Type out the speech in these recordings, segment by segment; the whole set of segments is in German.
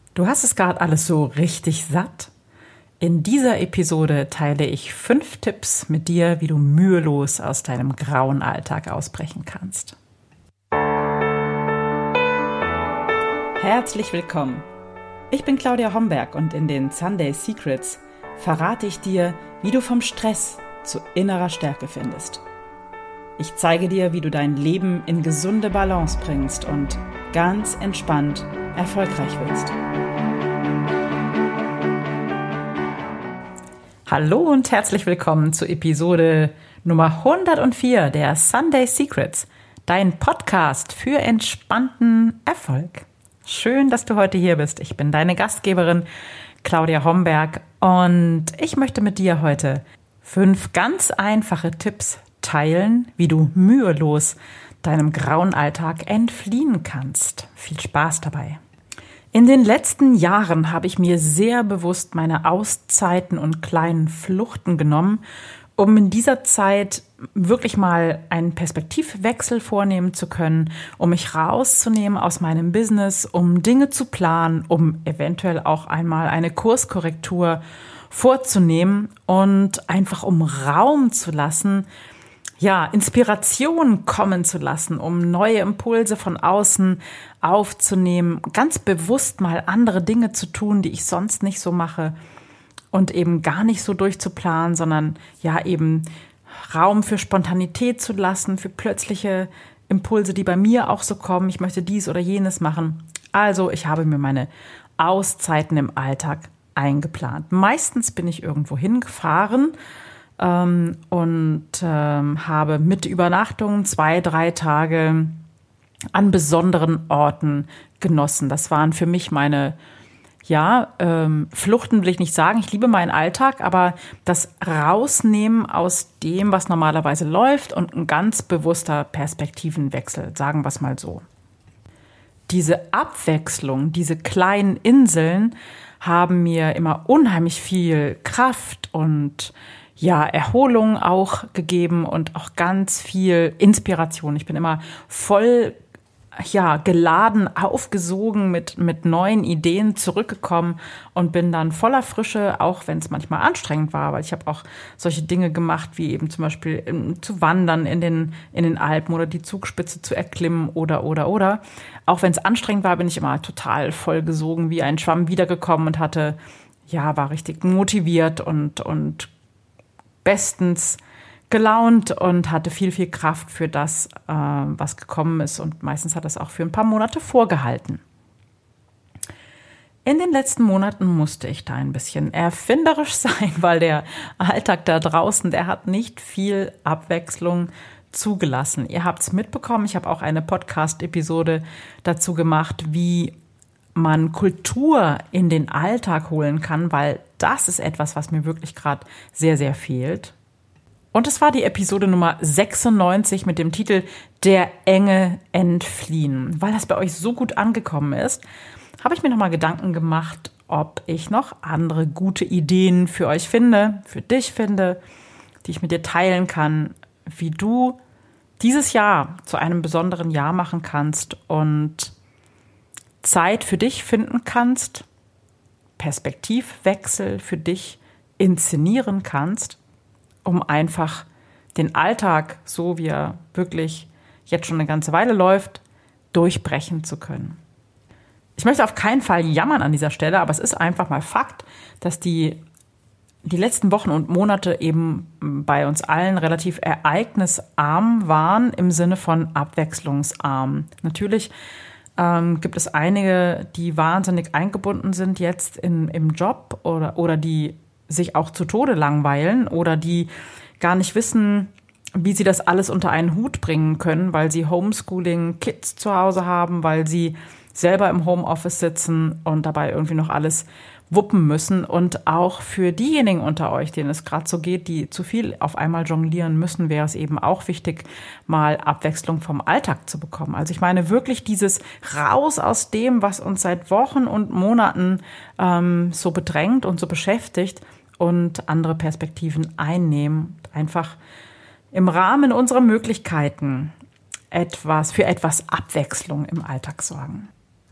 Du hast es gerade alles so richtig satt? In dieser Episode teile ich 5 Tipps mit dir, wie du mühelos aus deinem grauen Alltag ausbrechen kannst. Herzlich willkommen. Ich bin Claudia Homberg und in den Sunday Secrets verrate ich dir, wie du vom Stress zu innerer Stärke findest. Ich zeige dir, wie du dein Leben in gesunde Balance bringst und ganz entspannt erfolgreich wirst. Hallo und herzlich willkommen zu Episode Nummer 104 der Sunday Secrets, dein Podcast für entspannten Erfolg. Schön, dass du heute hier bist. Ich bin deine Gastgeberin Claudia Homberg und ich möchte mit dir heute 5 ganz einfache Tipps teilen, wie du mühelos deinem grauen Alltag entfliehen kannst. Viel Spaß dabei. In den letzten Jahren habe ich mir sehr bewusst meine Auszeiten und kleinen Fluchten genommen, um in dieser Zeit wirklich mal einen Perspektivwechsel vornehmen zu können, um mich rauszunehmen aus meinem Business, um Dinge zu planen, um eventuell auch einmal eine Kurskorrektur vorzunehmen und einfach um Raum zu lassen, Inspiration kommen zu lassen, um neue Impulse von außen aufzunehmen, ganz bewusst mal andere Dinge zu tun, die ich sonst nicht so mache und eben gar nicht so durchzuplanen, sondern eben Raum für Spontanität zu lassen, für plötzliche Impulse, die bei mir auch so kommen. Ich möchte dies oder jenes machen. Also ich habe mir meine Auszeiten im Alltag eingeplant. Meistens bin ich irgendwo hingefahren und habe mit Übernachtungen 2-3 Tage an besonderen Orten genossen. Das waren für mich meine Fluchten will ich nicht sagen. Ich liebe meinen Alltag, aber das Rausnehmen aus dem, was normalerweise läuft und ein ganz bewusster Perspektivenwechsel, sagen wir es mal so. Diese Abwechslung, diese kleinen Inseln haben mir immer unheimlich viel Kraft und Erholung auch gegeben und auch ganz viel Inspiration. Ich bin immer voll geladen, aufgesogen mit neuen Ideen zurückgekommen und bin dann voller Frische, auch wenn es manchmal anstrengend war, weil ich habe auch solche Dinge gemacht, wie eben zum Beispiel zu wandern in den Alpen oder die Zugspitze zu erklimmen oder. Auch wenn es anstrengend war, bin ich immer total vollgesogen wie ein Schwamm wiedergekommen und war richtig motiviert und bestens gelaunt und hatte viel, viel Kraft für das, was gekommen ist. Und meistens hat das auch für ein paar Monate vorgehalten. In den letzten Monaten musste ich da ein bisschen erfinderisch sein, weil der Alltag da draußen, der hat nicht viel Abwechslung zugelassen. Ihr habt es mitbekommen, ich habe auch eine Podcast-Episode dazu gemacht, wie man Kultur in den Alltag holen kann, weil das ist etwas, was mir wirklich gerade sehr, sehr fehlt. Und es war die Episode Nummer 96 mit dem Titel Der Enge entfliehen. Weil das bei euch so gut angekommen ist, habe ich mir nochmal Gedanken gemacht, ob ich noch andere gute Ideen für euch finde, für dich finde, die ich mit dir teilen kann, wie du dieses Jahr zu einem besonderen Jahr machen kannst und Zeit für dich finden kannst, Perspektivwechsel für dich inszenieren kannst, um einfach den Alltag, so wie er wirklich jetzt schon eine ganze Weile läuft, durchbrechen zu können. Ich möchte auf keinen Fall jammern an dieser Stelle, aber es ist einfach mal Fakt, dass die letzten Wochen und Monate eben bei uns allen relativ ereignisarm waren, im Sinne von abwechslungsarm. Natürlich gibt es einige, die wahnsinnig eingebunden sind jetzt im Job oder die sich auch zu Tode langweilen oder die gar nicht wissen, wie sie das alles unter einen Hut bringen können, weil sie Homeschooling-Kids zu Hause haben, weil sie selber im Homeoffice sitzen und dabei irgendwie noch alles wuppen müssen. Und auch für diejenigen unter euch, denen es gerade so geht, die zu viel auf einmal jonglieren müssen, wäre es eben auch wichtig, mal Abwechslung vom Alltag zu bekommen. Also ich meine wirklich dieses Raus aus dem, was uns seit Wochen und Monaten so bedrängt und so beschäftigt und andere Perspektiven einnehmen. Einfach im Rahmen unserer Möglichkeiten für etwas Abwechslung im Alltag sorgen.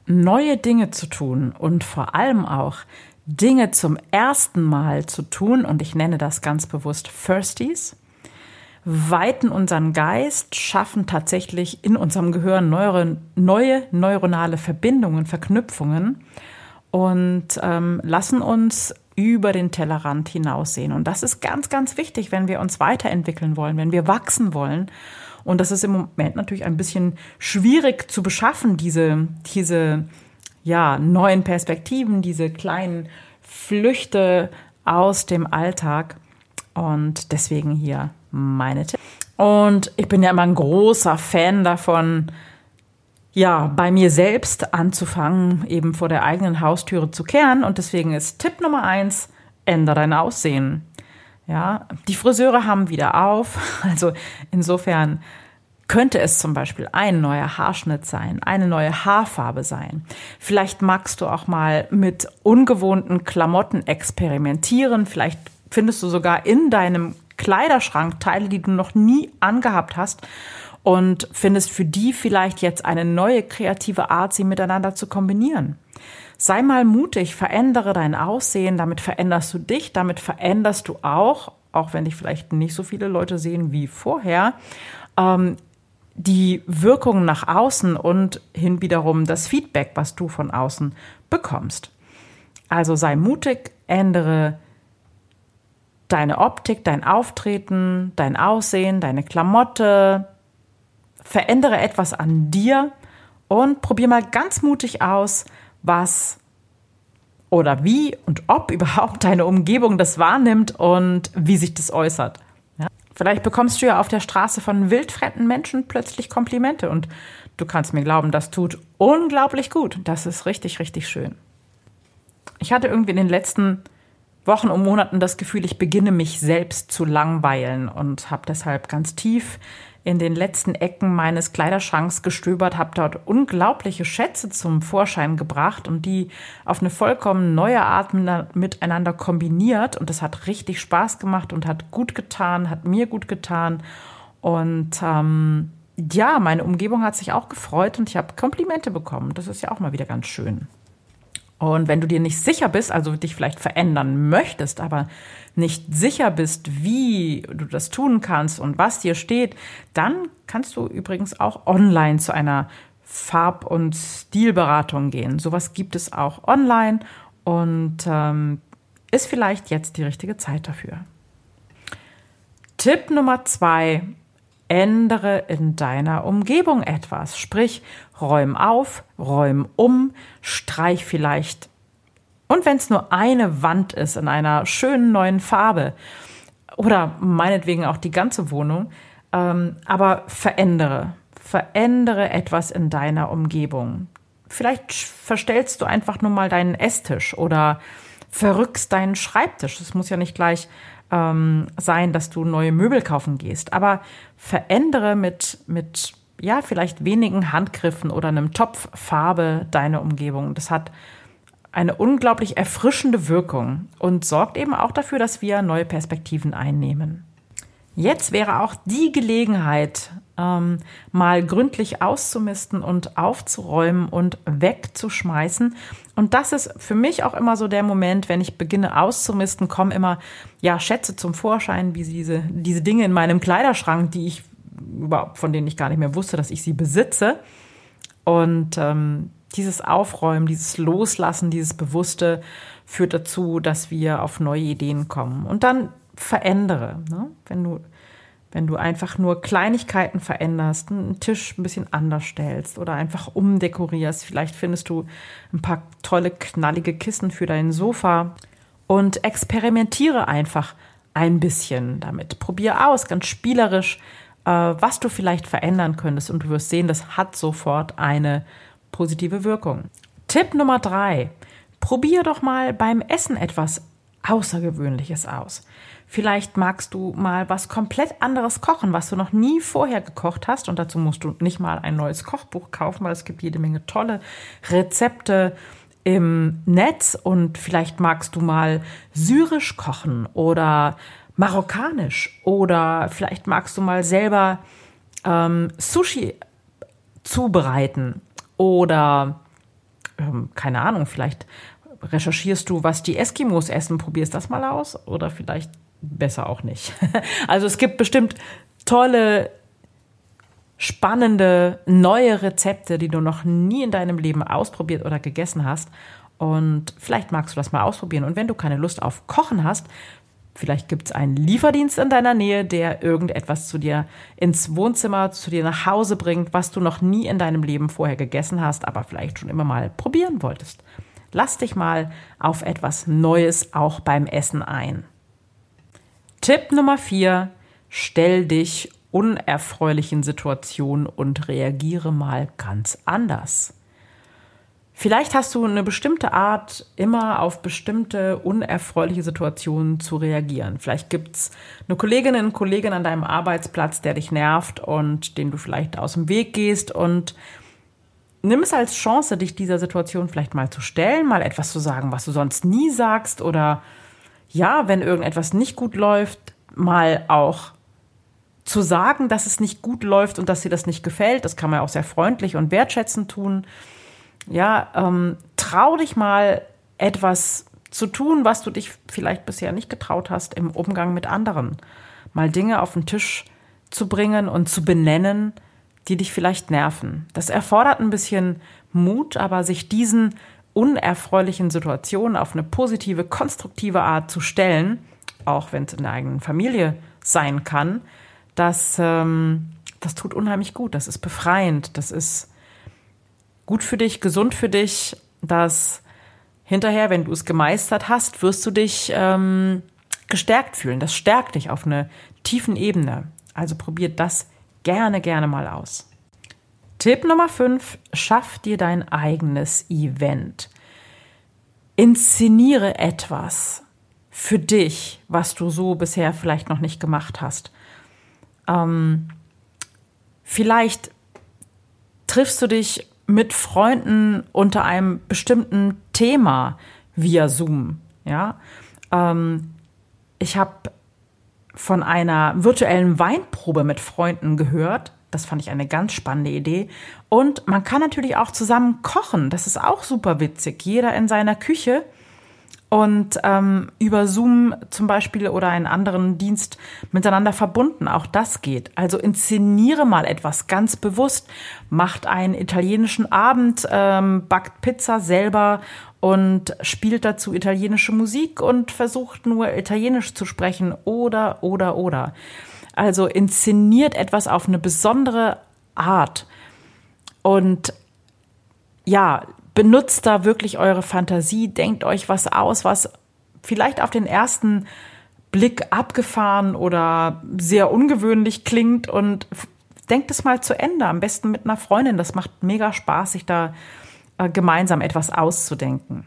neue Dinge zu tun und vor allem auch Dinge zum ersten Mal zu tun, und ich nenne das ganz bewusst Firsties, weiten unseren Geist, schaffen tatsächlich in unserem Gehirn neue neuronale Verbindungen, Verknüpfungen und lassen uns über den Tellerrand hinaussehen. Und das ist ganz, ganz wichtig, wenn wir uns weiterentwickeln wollen, wenn wir wachsen wollen. Und das ist im Moment natürlich ein bisschen schwierig zu beschaffen, diese neuen Perspektiven, diese kleinen Flüchte aus dem Alltag. Und deswegen hier meine Tipps. Und ich bin ja immer ein großer Fan davon, bei mir selbst anzufangen, eben vor der eigenen Haustüre zu kehren. Und deswegen ist Tipp Nummer 1, ändere dein Aussehen. Ja, die Friseure haben wieder auf. Also insofern könnte es zum Beispiel ein neuer Haarschnitt sein, eine neue Haarfarbe sein. Vielleicht magst du auch mal mit ungewohnten Klamotten experimentieren. Vielleicht findest du sogar in deinem Kleiderschrank Teile, die du noch nie angehabt hast, und findest für die vielleicht jetzt eine neue kreative Art, sie miteinander zu kombinieren. Sei mal mutig, verändere dein Aussehen, damit veränderst du dich, damit veränderst du auch wenn dich vielleicht nicht so viele Leute sehen wie vorher, die Wirkung nach außen und hin wiederum das Feedback, was du von außen bekommst. Also sei mutig, ändere deine Optik, dein Auftreten, dein Aussehen, deine Klamotte, verändere etwas an dir und probier mal ganz mutig aus, was oder wie und ob überhaupt deine Umgebung das wahrnimmt und wie sich das äußert. Ja? Vielleicht bekommst du ja auf der Straße von wildfremden Menschen plötzlich Komplimente und du kannst mir glauben, das tut unglaublich gut. Das ist richtig, richtig schön. Ich hatte irgendwie in den letzten Wochen und Monaten das Gefühl, ich beginne mich selbst zu langweilen und habe deshalb ganz tief in den letzten Ecken meines Kleiderschranks gestöbert, habe dort unglaubliche Schätze zum Vorschein gebracht und die auf eine vollkommen neue Art miteinander kombiniert. Und das hat richtig Spaß gemacht und hat gut getan, hat mir gut getan. Und meine Umgebung hat sich auch gefreut und ich habe Komplimente bekommen. Das ist ja auch mal wieder ganz schön. Und wenn du dir nicht sicher bist, also dich vielleicht verändern möchtest, aber nicht sicher bist, wie du das tun kannst und was dir steht, dann kannst du übrigens auch online zu einer Farb- und Stilberatung gehen. Sowas gibt es auch online und ist vielleicht jetzt die richtige Zeit dafür. Tipp Nummer 2. Ändere in deiner Umgebung etwas. Sprich, räum auf, räum um, streich vielleicht. Und wenn es nur eine Wand ist in einer schönen neuen Farbe oder meinetwegen auch die ganze Wohnung, aber verändere etwas in deiner Umgebung. Vielleicht verstellst du einfach nur mal deinen Esstisch oder verrückst deinen Schreibtisch. Es muss ja nicht gleich sein, dass du neue Möbel kaufen gehst, aber verändere mit vielleicht wenigen Handgriffen oder einem Topf Farbe deine Umgebung. Das hat eine unglaublich erfrischende Wirkung und sorgt eben auch dafür, dass wir neue Perspektiven einnehmen. Jetzt wäre auch die Gelegenheit, mal gründlich auszumisten und aufzuräumen und wegzuschmeißen. Und das ist für mich auch immer so der Moment, wenn ich beginne auszumisten, kommen immer Schätze zum Vorschein, wie diese Dinge in meinem Kleiderschrank, von denen ich gar nicht mehr wusste, dass ich sie besitze. Und dieses Aufräumen, dieses Loslassen, dieses Bewusste führt dazu, dass wir auf neue Ideen kommen. Und dann verändere, ne? Wenn du einfach nur Kleinigkeiten veränderst, einen Tisch ein bisschen anders stellst oder einfach umdekorierst, vielleicht findest du ein paar tolle, knallige Kissen für dein Sofa und experimentiere einfach ein bisschen damit. Probier aus, ganz spielerisch, was du vielleicht verändern könntest und du wirst sehen, das hat sofort eine positive Wirkung. Tipp Nummer 3. Probier doch mal beim Essen etwas Außergewöhnliches aus. Vielleicht magst du mal was komplett anderes kochen, was du noch nie vorher gekocht hast. Und dazu musst du nicht mal ein neues Kochbuch kaufen, weil es gibt jede Menge tolle Rezepte im Netz. Und vielleicht magst du mal syrisch kochen oder marokkanisch. Oder vielleicht magst du mal selber Sushi zubereiten oder keine Ahnung, vielleicht recherchierst du, was die Eskimos essen, probierst das mal aus oder vielleicht besser auch nicht. Also es gibt bestimmt tolle, spannende, neue Rezepte, die du noch nie in deinem Leben ausprobiert oder gegessen hast. Und vielleicht magst du das mal ausprobieren. Und wenn du keine Lust auf Kochen hast, vielleicht gibt es einen Lieferdienst in deiner Nähe, der irgendetwas zu dir ins Wohnzimmer, zu dir nach Hause bringt, was du noch nie in deinem Leben vorher gegessen hast, aber vielleicht schon immer mal probieren wolltest. Lass dich mal auf etwas Neues auch beim Essen ein. Tipp Nummer 4: Stell dich unerfreulichen Situationen und reagiere mal ganz anders. Vielleicht hast du eine bestimmte Art, immer auf bestimmte unerfreuliche Situationen zu reagieren. Vielleicht gibt's eine Kollegin, einen Kollegen an deinem Arbeitsplatz, der dich nervt und den du vielleicht aus dem Weg gehst, und nimm es als Chance, dich dieser Situation vielleicht mal zu stellen, mal etwas zu sagen, was du sonst nie sagst, oder ja, wenn irgendetwas nicht gut läuft, mal auch zu sagen, dass es nicht gut läuft und dass dir das nicht gefällt. Das kann man auch sehr freundlich und wertschätzend tun. Ja, trau dich mal, etwas zu tun, was du dich vielleicht bisher nicht getraut hast im Umgang mit anderen. Mal Dinge auf den Tisch zu bringen und zu benennen, die dich vielleicht nerven. Das erfordert ein bisschen Mut, aber sich diesen unerfreulichen Situationen auf eine positive, konstruktive Art zu stellen, auch wenn es in der eigenen Familie sein kann, das tut unheimlich gut. Das ist befreiend. Das ist gut für dich, gesund für dich, dass hinterher, wenn du es gemeistert hast, wirst du dich gestärkt fühlen. Das stärkt dich auf einer tiefen Ebene. Also probiert das gerne, gerne mal aus. Tipp Nummer 5: Schaff dir dein eigenes Event. Inszeniere etwas für dich, was du so bisher vielleicht noch nicht gemacht hast. Vielleicht triffst du dich mit Freunden unter einem bestimmten Thema via Zoom. Ja? Ich habe von einer virtuellen Weinprobe mit Freunden gehört. Das fand ich eine ganz spannende Idee. Und man kann natürlich auch zusammen kochen. Das ist auch super witzig. Jeder in seiner Küche und über Zoom zum Beispiel oder einen anderen Dienst miteinander verbunden. Auch das geht. Also inszeniere mal etwas ganz bewusst. Macht einen italienischen Abend, backt Pizza selber und spielt dazu italienische Musik und versucht nur Italienisch zu sprechen oder. Also inszeniert etwas auf eine besondere Art und ja, benutzt da wirklich eure Fantasie, denkt euch was aus, was vielleicht auf den ersten Blick abgefahren oder sehr ungewöhnlich klingt, und denkt es mal zu Ende, am besten mit einer Freundin. Das macht mega Spaß, sich da gemeinsam etwas auszudenken,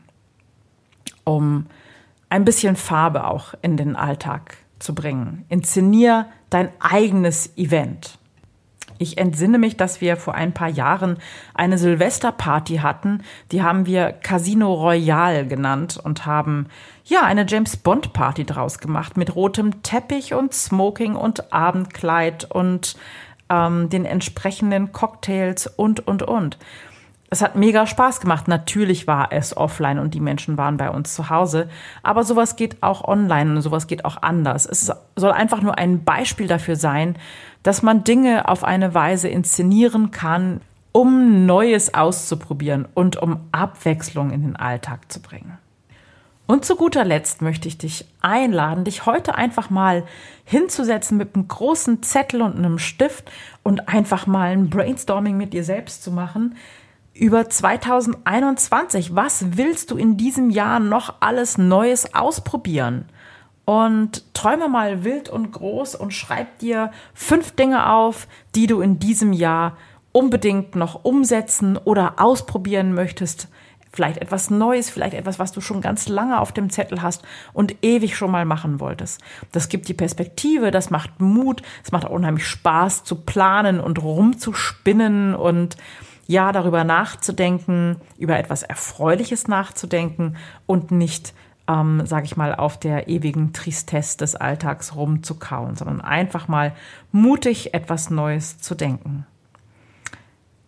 um ein bisschen Farbe auch in den Alltag zu bringen. Inszenier dein eigenes Event. Ich entsinne mich, dass wir vor ein paar Jahren eine Silvesterparty hatten. Die haben wir Casino Royale genannt und haben ja eine James-Bond-Party draus gemacht mit rotem Teppich und Smoking und Abendkleid und den entsprechenden Cocktails und. Es hat mega Spaß gemacht. Natürlich war es offline und die Menschen waren bei uns zu Hause. Aber sowas geht auch online und sowas geht auch anders. Es soll einfach nur ein Beispiel dafür sein, dass man Dinge auf eine Weise inszenieren kann, um Neues auszuprobieren und um Abwechslung in den Alltag zu bringen. Und zu guter Letzt möchte ich dich einladen, dich heute einfach mal hinzusetzen mit einem großen Zettel und einem Stift und einfach mal ein Brainstorming mit dir selbst zu machen über 2021. Was willst du in diesem Jahr noch alles Neues ausprobieren? Und träume mal wild und groß und schreib dir 5 Dinge auf, die du in diesem Jahr unbedingt noch umsetzen oder ausprobieren möchtest. Vielleicht etwas Neues, vielleicht etwas, was du schon ganz lange auf dem Zettel hast und ewig schon mal machen wolltest. Das gibt die Perspektive, das macht Mut, es macht auch unheimlich Spaß zu planen und rumzuspinnen und ja, darüber nachzudenken, über etwas Erfreuliches nachzudenken und nicht, sage ich mal, auf der ewigen Tristesse des Alltags rumzukauen, sondern einfach mal mutig etwas Neues zu denken.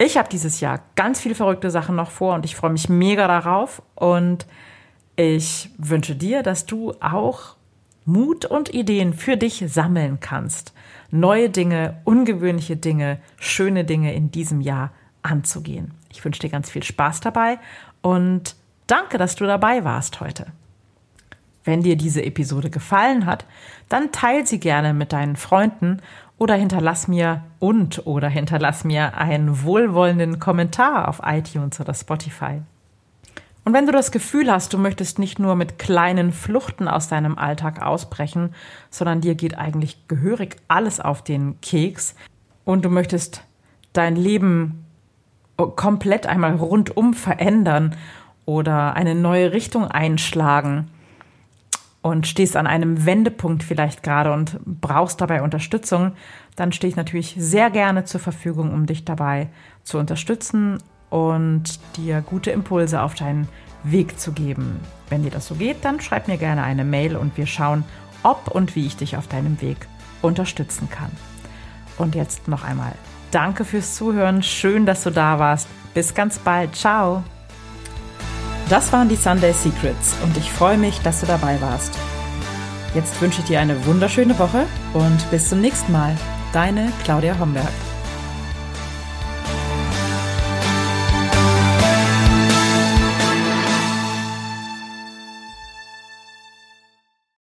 Ich habe dieses Jahr ganz viele verrückte Sachen noch vor und ich freue mich mega darauf. Und ich wünsche dir, dass du auch Mut und Ideen für dich sammeln kannst, neue Dinge, ungewöhnliche Dinge, schöne Dinge in diesem Jahr anzugehen. Ich wünsche dir ganz viel Spaß dabei und danke, dass du dabei warst heute. Wenn dir diese Episode gefallen hat, dann teile sie gerne mit deinen Freunden oder hinterlass mir einen wohlwollenden Kommentar auf iTunes oder Spotify. Und wenn du das Gefühl hast, du möchtest nicht nur mit kleinen Fluchten aus deinem Alltag ausbrechen, sondern dir geht eigentlich gehörig alles auf den Keks und du möchtest dein Leben komplett einmal rundum verändern oder eine neue Richtung einschlagen und stehst an einem Wendepunkt vielleicht gerade und brauchst dabei Unterstützung, dann stehe ich natürlich sehr gerne zur Verfügung, um dich dabei zu unterstützen und dir gute Impulse auf deinen Weg zu geben. Wenn dir das so geht, dann schreib mir gerne eine Mail und wir schauen, ob und wie ich dich auf deinem Weg unterstützen kann. Und jetzt noch einmal danke fürs Zuhören, schön, dass du da warst. Bis ganz bald, ciao! Das waren die Sunday Secrets und ich freue mich, dass du dabei warst. Jetzt wünsche ich dir eine wunderschöne Woche und bis zum nächsten Mal. Deine Claudia Homberg.